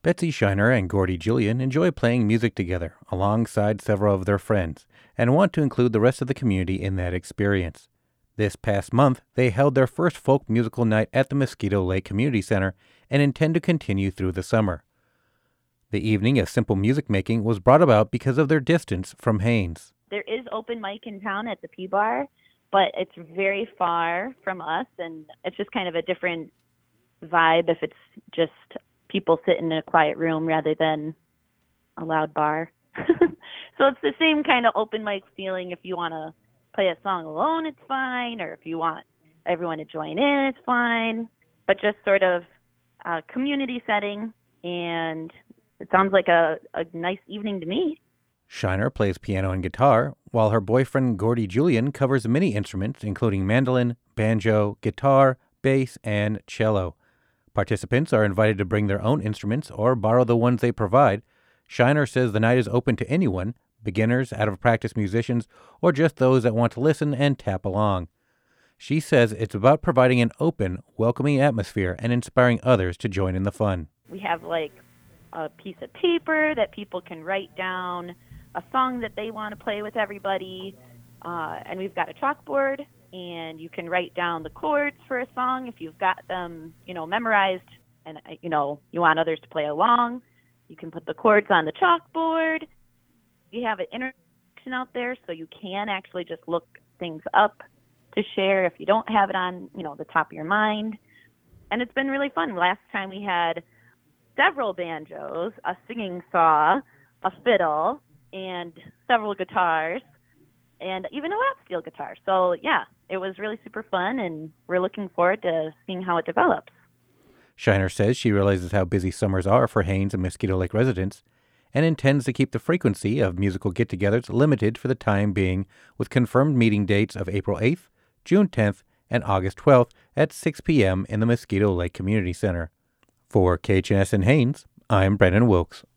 Betsy Shiner and Gordy Julian enjoy playing music together alongside several of their friends and want to include the rest of the community in that experience. This past month, they held their first folk musical night at the Mosquito Lake Community Center and intend to continue through the summer. The evening of simple music making was brought about because of their distance from Haines. There is open mic in town at the P Bar, but it's very far from us, and it's just kind of a different vibe if it's just people sit in a quiet room rather than a loud bar. So it's the same kind of open mic feeling. If you want to play a song alone, it's fine, or if you want everyone to join in, it's fine, but just sort of a community setting, and it sounds like a nice evening to me. Shiner plays piano and guitar, while her boyfriend Gordy Julian covers many instruments, including mandolin, banjo, guitar, bass, and cello. Participants are invited to bring their own instruments or borrow the ones they provide. Shiner says the night is open to anyone, beginners, out-of-practice musicians, or just those that want to listen and tap along. She says it's about providing an open, welcoming atmosphere and inspiring others to join in the fun. We have like a piece of paper that people can write down a song that they want to play with everybody, and we've got a chalkboard, and you can write down the chords for a song if you've got them, memorized, and, you want others to play along. You can put the chords on the chalkboard. We have an interaction out there, so you can actually just look things up to share if you don't have it on, the top of your mind. And it's been really fun. Last time we had several banjos, a singing saw, a fiddle, and several guitars, and even a lap steel guitar. So, yeah, it was really super fun, and we're looking forward to seeing how it develops. Shiner says she realizes how busy summers are for Haines and Mosquito Lake residents and intends to keep the frequency of musical get-togethers limited for the time being, with confirmed meeting dates of April 8th, June 10th, and August 12th at 6 p.m. in the Mosquito Lake Community Center. For KHNS in Haines, I'm Brendan Wilkes.